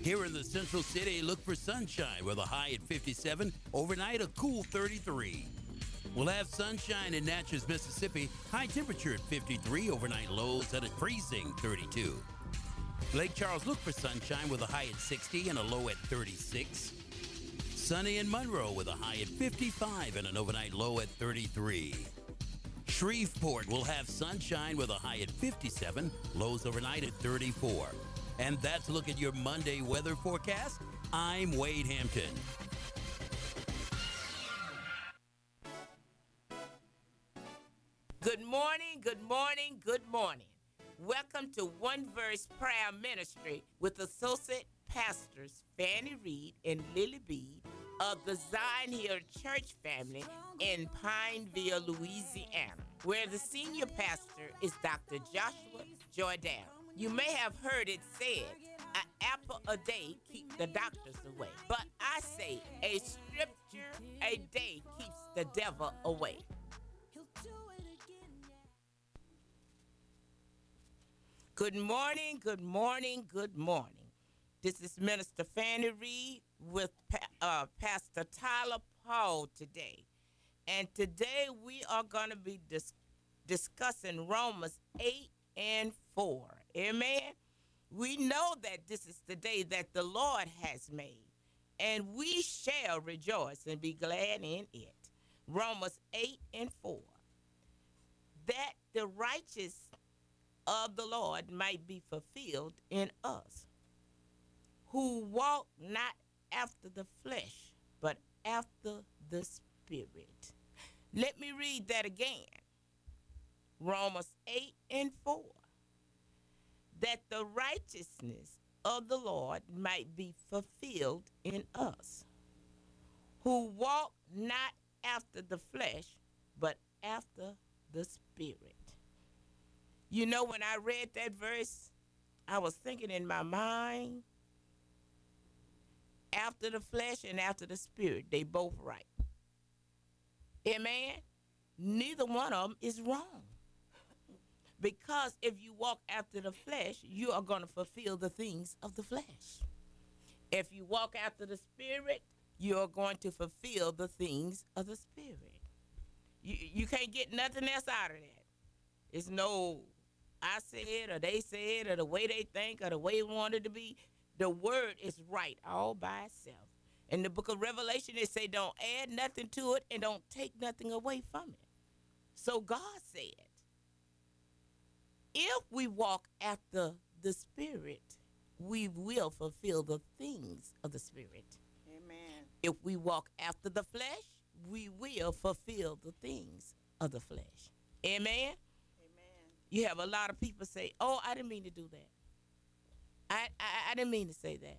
Here in the Central City, look for sunshine with a high at 57, overnight a cool 33. We'll have sunshine in Natchez, Mississippi, high temperature at 53, overnight lows at a freezing 32. Lake Charles, look for sunshine with a high at 60 and a low at 36. Sunny in Monroe with a high at 55 and an overnight low at 33. Shreveport will have sunshine with a high at 57, lows overnight at 34. And that's a look at your Monday weather forecast. I'm Wade Hampton. Good morning, good morning, good morning. Welcome to One Verse Prayer Ministry with Associate Pastors Fannie Reed and Lily Bead of the Zion Hill Church family in Pineville, Louisiana, where the senior pastor is Dr. Joshua Jordan. You may have heard it said, an apple a day keeps the doctors away. But I say, a scripture a day keeps the devil away. Good morning, good morning, good morning. This is Minister Fannie Reed with Pastor Tyler Paul today. And today we are going to be discussing Romans 8 and 4. Amen? We know that this is the day that the Lord has made, and we shall rejoice and be glad in it. Romans 8 and 4. That the righteous of the Lord might be fulfilled in us, who walk not after the flesh, but after the Spirit. Let me read that again. Romans 8 and 4. That the righteousness of the Lord might be fulfilled in us, who walk not after the flesh, but after the Spirit. You know, when I read that verse, I was thinking in my mind, after the flesh and after the Spirit, they both right. Amen? Neither one of them is wrong. Because if you walk after the flesh, you are going to fulfill the things of the flesh. If you walk after the Spirit, you are going to fulfill the things of the Spirit. You can't get nothing else out of that. It's no, I said, or they said, or the way they think, or the way it wanted to be. The word is right all by itself. In the book of Revelation, it say don't add nothing to it and don't take nothing away from it. So God said, if we walk after the Spirit, we will fulfill the things of the Spirit. Amen. If we walk after the flesh, we will fulfill the things of the flesh. Amen? Amen. You have a lot of people say, oh, I didn't mean to do that. I didn't mean to say that.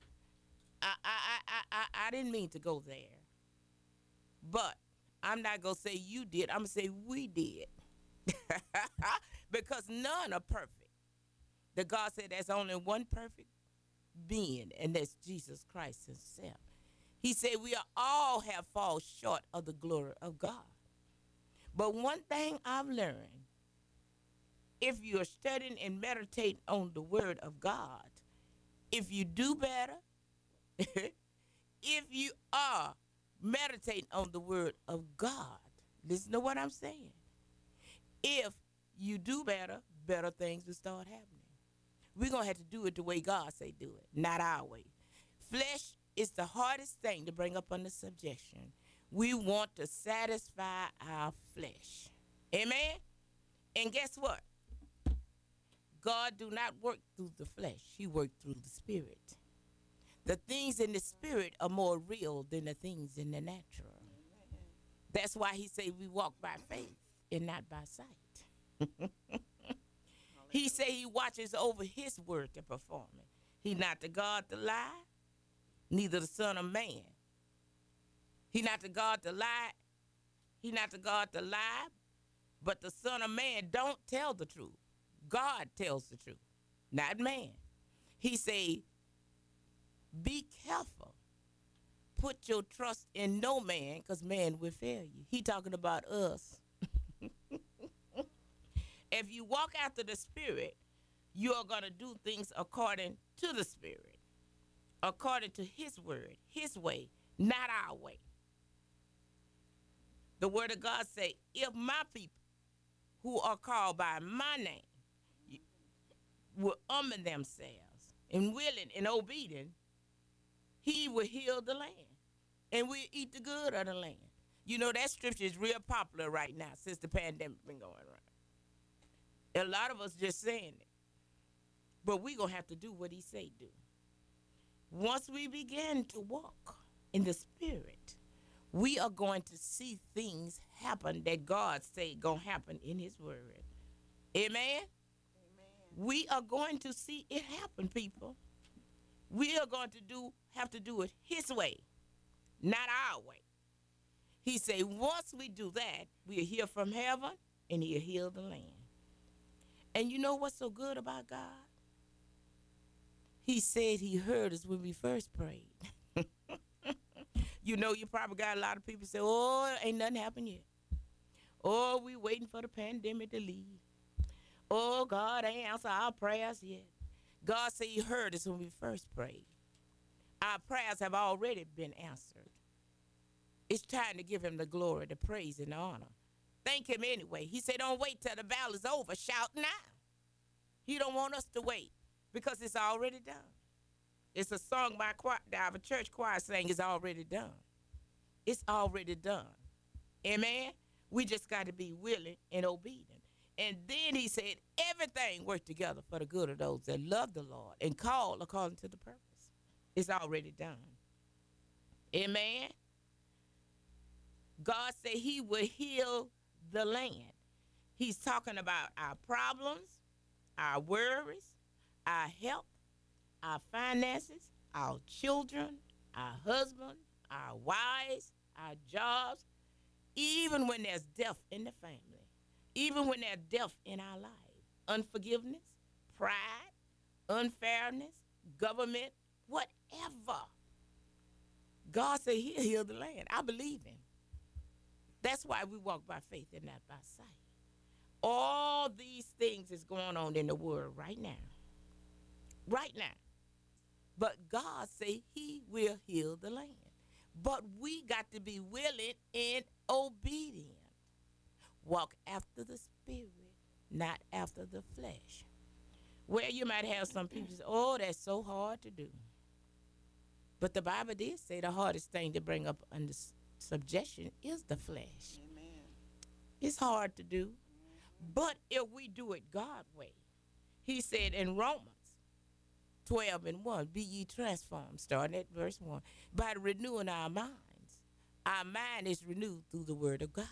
I didn't mean to go there. But I'm not going to say you did. I'm going to say we did. Because none are perfect. The God said there's only one perfect being, and that's Jesus Christ himself. He said we all have fallen short of the glory of God. But one thing I've learned, if you're studying and meditating on the word of God, if you do better, if you are meditating on the word of God, listen to what I'm saying. If you do better, better things will start happening. We're going to have to do it the way God say do it, not our way. Flesh is the hardest thing to bring up under subjection. We want to satisfy our flesh. Amen? And guess what? God do not work through the flesh. He works through the Spirit. The things in the Spirit are more real than the things in the natural. That's why he say we walk by faith and not by sight. He say he watches over his word to perform it. He not the God to lie, neither the Son of Man. He not the God to lie. He not the God to lie, but the Son of Man don't tell the truth. God tells the truth, not man. He say, be careful. Put your trust in no man, because man will fail you. He talking about us. If you walk after the Spirit, you are going to do things according to the Spirit. according to his word, his way, not our way. The word of God say, if my people who are called by my name will humble themselves and willing and obedient, he will heal the land and we'll eat the good of the land. You know, that scripture is real popular right now since the pandemic been going around. A lot of us just saying it. But we're going to have to do what he say do. Once we begin to walk in the spirit, we are going to see things happen that God say going to happen in his word. Amen? Amen? We are going to see it happen, people. We are going to have to do it his way, not our way. He say once we do that, we'll hear from heaven and he'll heal the land. And you know what's so good about God? He said he heard us when we first prayed. You know, you probably got a lot of people say, oh, ain't nothing happened yet. Oh, we waiting for the pandemic to leave. Oh, God ain't answer our prayers yet. God said he heard us when we first prayed. Our prayers have already been answered. It's time to give him the glory, the praise, and the honor. Thank him anyway. He said, don't wait till the battle is over. Shout now. He don't want us to wait because it's already done. It's a song by our church choir saying it's already done. It's already done. Amen? We just got to be willing and obedient. And then he said, everything works together for the good of those that love the Lord and call according to the purpose. It's already done. Amen? God said he will heal the land. He's talking about our problems, our worries, our health, our finances, our children, our husband, our wives, our jobs, even when there's death in the family, even when there's death in our lives, unforgiveness, pride, unfairness, government, whatever. God said he'll heal the land. I believe him. That's why we walk by faith and not by sight. All these things is going on in the world right now. Right now. But God say he will heal the land. But we got to be willing and obedient. Walk after the spirit, not after the flesh. Well, you might have some people say, oh, that's so hard to do. But the Bible did say the hardest thing to bring up under subjection is the flesh. Amen. It's hard to do. But if we do it God's way, he said in Romans 12:1, be ye transformed, starting at verse 1, by renewing our minds. Our mind is renewed through the word of God.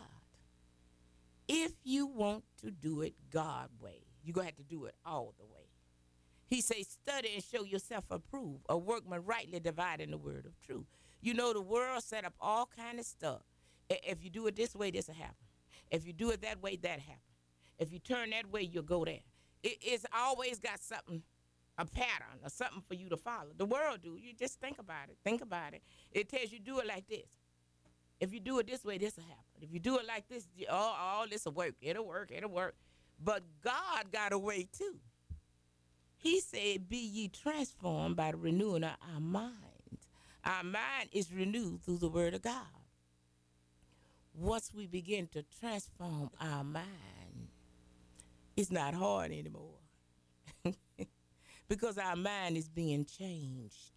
If you want to do it God's way, you're going to have to do it all the way. He says, study and show yourself approved, a workman rightly dividing the word of truth. You know, the world set up all kind of stuff. If you do it this way, this will happen. If you do it that way, that happen. If you turn that way, you'll go there. It's always got something, a pattern or something for you to follow. The world do. You just think about it. Think about it. It tells you do it like this. If you do it this way, this will happen. If you do it like this, all this will work. It'll work. It'll work. But God got a way too. He said, be ye transformed by the renewing of our minds. Our mind is renewed through the word of God. Once we begin to transform our mind, it's not hard anymore. Because our mind is being changed.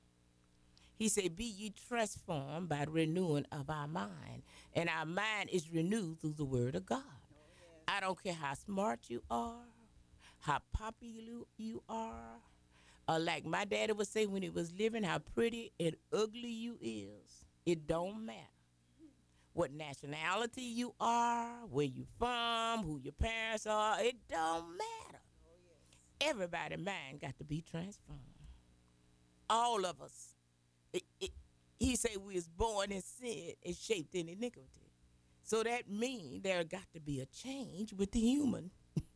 He said, be ye transformed by the renewing of our mind. And our mind is renewed through the word of God. Oh, yes. I don't care how smart you are, how popular you are, or like my daddy would say when he was living, how pretty and ugly you is. It don't matter. What nationality you are, where you from, who your parents are, it don't matter. Oh, yes. Everybody's mind got to be transformed. All of us. He said we was born in sin and shaped in iniquity. So that means there got to be a change with the human.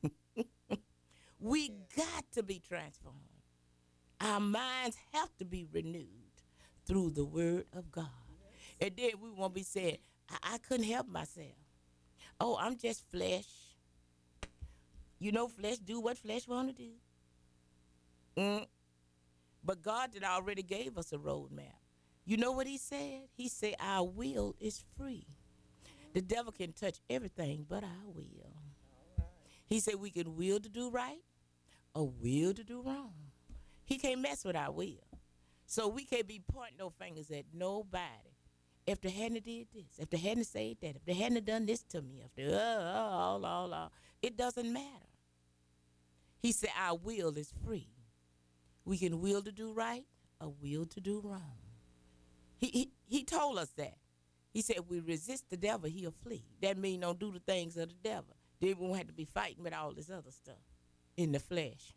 We got to be transformed. Our minds have to be renewed through the word of God. Yes. And then we won't be saying, I couldn't help myself. Oh, I'm just flesh. You know, flesh do what flesh want to do. But God had already gave us a roadmap. You know what he said? He said, our will is free. The devil can touch everything but our will. He said we can will to do right or will to do wrong. He can't mess with our will. So we can't be pointing no fingers at nobody. If they hadn't did this, if they hadn't said that, if they hadn't done this to me, if they, it doesn't matter. He said our will is free. We can will to do right or will to do wrong. He told us that. He said we resist the devil, he'll flee. That means don't do the things of the devil. Then we won't have to be fighting with all this other stuff in the flesh.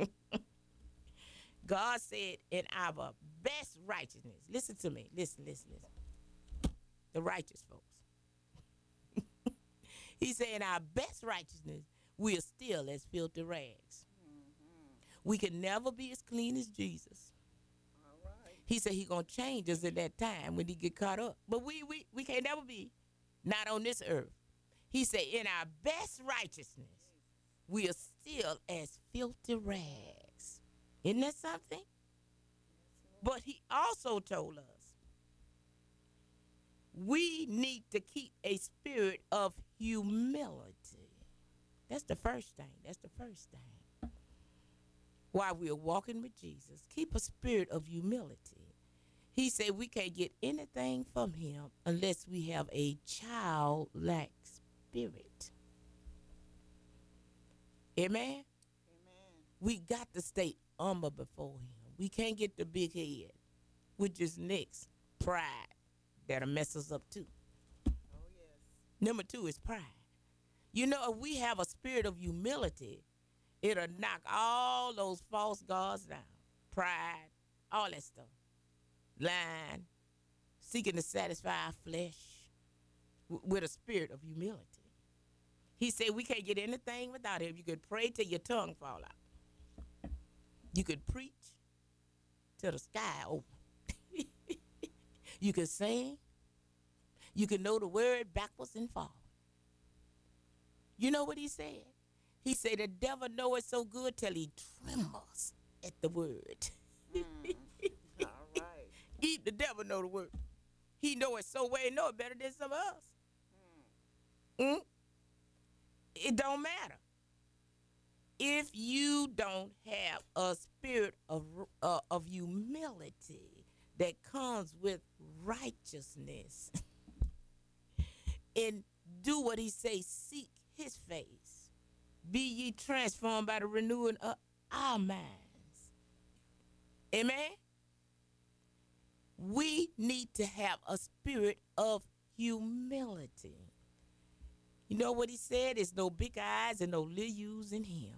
God said in our best righteousness, listen to me, listen. The righteous folks. He said in our best righteousness, we are still as filthy rags. We can never be as clean as Jesus. He said he gonna change us at that time when he get caught up. But we can't never be, not on this earth. He said in our best righteousness, we are still as filthy rags. Isn't that something? But he also told us we need to keep a spirit of humility. That's the first thing. While we are walking with Jesus, keep a spirit of humility. He said we can't get anything from him unless we have a childlike spirit. Amen? Amen. We got to stay humble before him. We can't get the big head, which is next, pride. That'll mess us up too. Oh, yes. Number 2 is pride. You know, if we have a spirit of humility, it'll knock all those false gods down. Pride, all that stuff. Lying, seeking to satisfy our flesh with a spirit of humility. He said we can't get anything without him. You could pray till your tongue fall out. You could preach till the sky open. You could sing. You could know the word backwards and forward. You know what he said? He said the devil know it so good till he trembles at the word. All right. The devil know the word. He know it so well, he know it better than some of us. It don't matter. If you don't have a spirit of humility that comes with righteousness and do what he say, seek his face. Be ye transformed by the renewing of our minds. Amen? We need to have a spirit of humility. You know what he said? There's no big eyes and no little U's in him.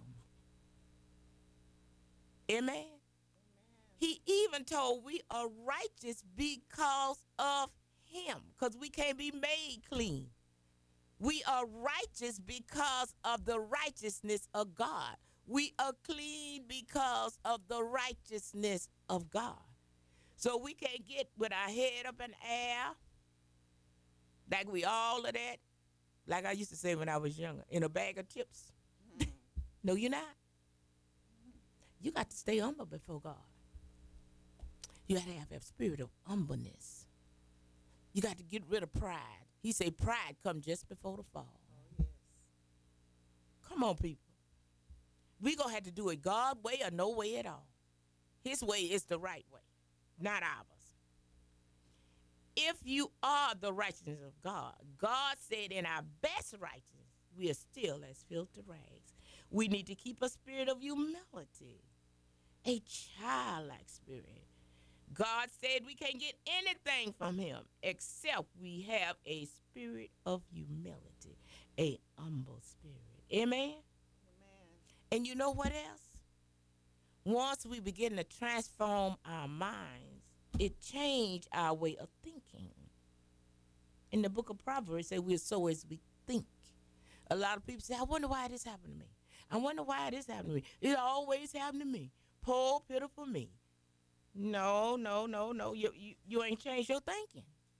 Amen? He even told we are righteous because of him, because we can't be made clean. We are righteous because of the righteousness of God. We are clean because of the righteousness of God. So we can't get with our head up in the air, like we all of that, like I used to say when I was younger, in a bag of chips. No, you're not. You got to stay humble before God. You got to have a spirit of humbleness. You got to get rid of pride. He said pride come just before the fall. Oh, yes. Come on, people. We're going to have to do it God's way or no way at all. His way is the right way, not ours. If you are the righteousness of God, God said in our best righteousness, we are still as filthy rags. We need to keep a spirit of humility, a childlike spirit. God said we can't get anything from him except we have a spirit of humility, a humble spirit. Amen? Amen. And you know what else? Once we begin to transform our minds, it changed our way of thinking. In the book of Proverbs, it says we're so as we think. A lot of people say, I wonder why this happened to me. I wonder why this happened to me. It always happened to me. Poor, pitiful me. No. You ain't changed your thinking.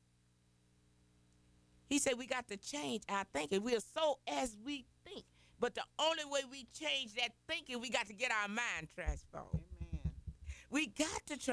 He said we got to change our thinking. We are so as we think. But the only way we change that thinking, we got to get our mind transformed. Amen. We got to try